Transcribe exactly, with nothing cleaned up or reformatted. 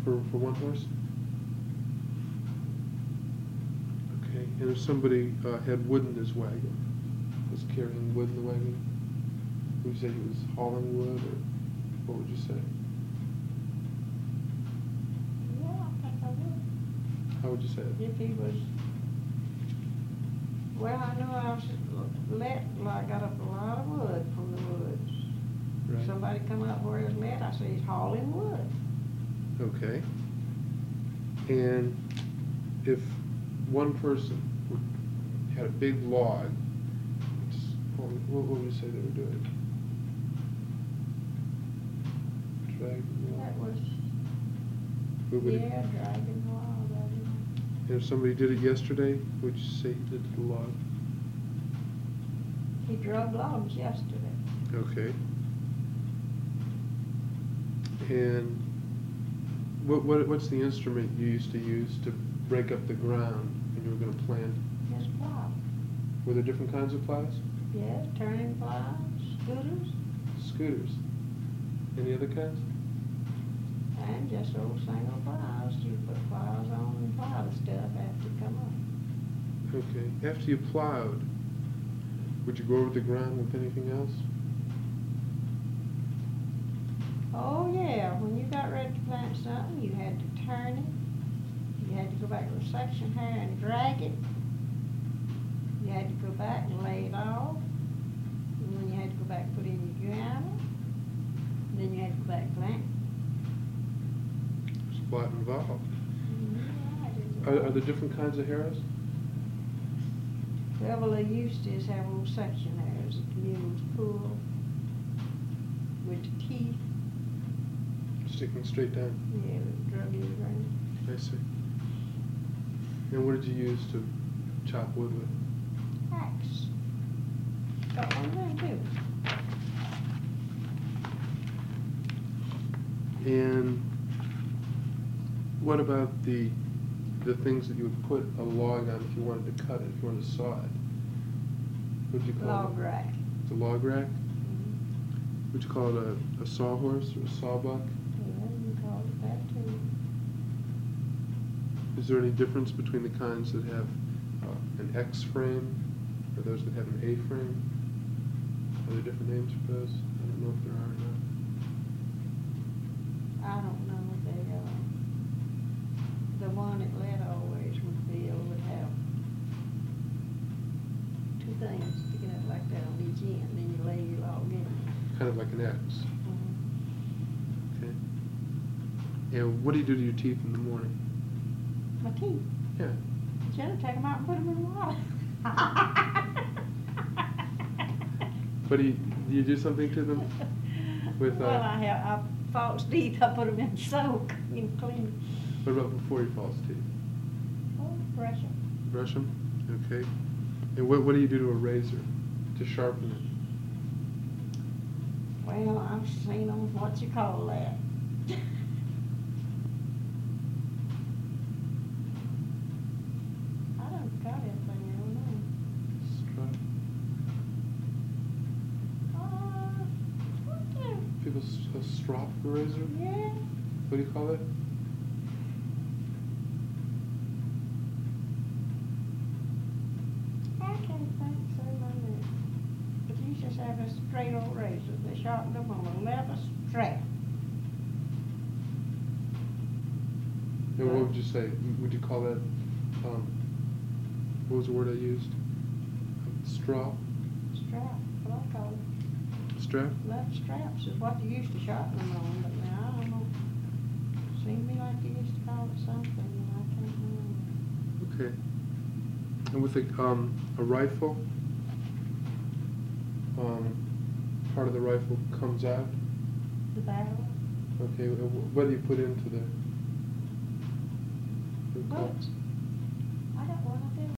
for, for one horse? Okay, and if somebody uh, had wood in his wagon, was carrying wood in the wagon, would you say he was hauling wood, or what would you say? Yeah, I think I would. How would you say it? If he was, well, I know I was let, I got up a lot of wood from the woods. Right. Somebody come up where it was let, I said, he's hauling wood. Okay. And if one person would, had a big log, what would, what would you say they were doing? Dragging the log? That was, What would it- yeah, dragging the log, I didn't. And if somebody did it yesterday, what would you say he did to the log? He drug logs yesterday. Okay. And what, what what's the instrument you used to use to break up the ground when you were going to plant? His plow. Were there different kinds of plows? Yes, turning plows, scooters, Scooters. Any other kinds? and just old single plows. You put plows on and plow the stuff after you come up. Okay. After you plowed, would you go over the ground with anything else? Oh yeah, when you got ready to plant something, you had to turn it. You had to go back to the section here and drag it. You had to go back and lay it off. And then you had to go back and put in your ground. And then you had to go back and plant. There's a lot involved. Yeah, Are, are there different kinds of harrows? well, they used to have a little section there. There's a mule's pull with the teeth. Sticking straight down. Yeah, with drug in the ground. I see. And what did you use to chop wood with? Axe. Got one there too. And what about the the things that you would put a log on if you wanted to cut it, if you wanted to saw it? What would you call Log it? rack. It's a log rack? Mm-hmm. Would you call it a, a sawhorse or a sawbuck? Yeah, you call it that too. Is there any difference between the kinds that have uh, an X frame or those that have an A frame? Are there different names for those? I don't know if there are or not. I don't know, they, uh, the one at Led always would be, or would have two things sticking up like that on each end, then you lay your log in. Kind of like an X. Mm-hmm. Okay. And what do you do to your teeth in the morning? My teeth, Yeah. should have taken them out and put them in water. But do you, do you do something to them? With, uh, Well, I have, I false teeth, I put them in soak, in clean. What about before your false teeth? Oh, brush them. Brush them? Okay. And what, what do you do to a razor to sharpen it? Well, I've seen them, what you call that? I don't got anything, I don't know. Strap. Uh, what the, People s- a strop razor? yeah, What do you call it? I can't think so much. But you just have a straight old razor, they sharpened them on a leather strap. And what would you say? Would you call that, um, what was the word I used? Straw? Strap, what I call it. Strap? Leather straps is what they used to sharpen them on, but now I don't know. Seemed to me like they used to call it something, and I can't remember. Okay. And with a, um, a rifle, um, part of the rifle comes out. The barrel, Okay, wh- what do you put into the? the- bullets.